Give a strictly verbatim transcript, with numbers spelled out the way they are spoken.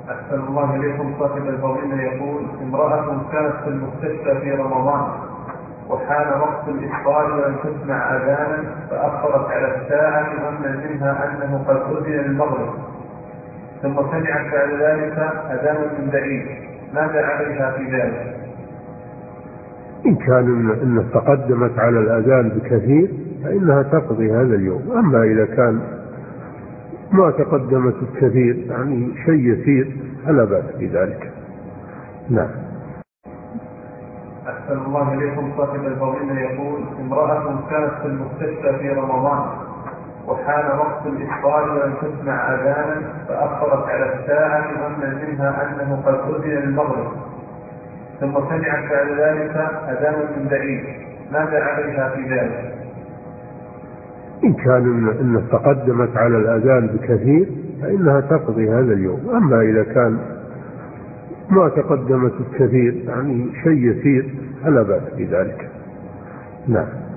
أحسن الله إليكم. صاحب الفضيلة يقول: امرأة كانت في المستشفى في رمضان وحان وقت الإفطار ولم تسمع أذانا فأخرت على الساعة ليؤمن منها أنه قد أذن المغرب، ثم سمعت بعد ذلك أذانا من بعيد، ماذا عليها في ذلك؟ إن كان إنه تقدمت على الأذان بكثير فإنها تقضي هذا اليوم. أما إذا كان ما تقدمت بكثير يعني شيء يسير فلا بأس بذلك. نعم. أحسن الله إليكم. صاحب الفضيلة يقول: امرأة كانت في المستشفى في رمضان وحان وقت الإفطار ولم تسمع أذانا فأخرت على الساعة ليؤمن منها أنه قد أذن المغرب، ثم سمعت بعد ذلك أذانا من بعيد، ماذا عليها في ذلك؟ إن كان إنه تقدمت على الأذان بكثير فإنها تقضي هذا اليوم. أما إذا كان ما تقدمت بكثير يعني شيء يسير فلا بأس بذلك. نعم.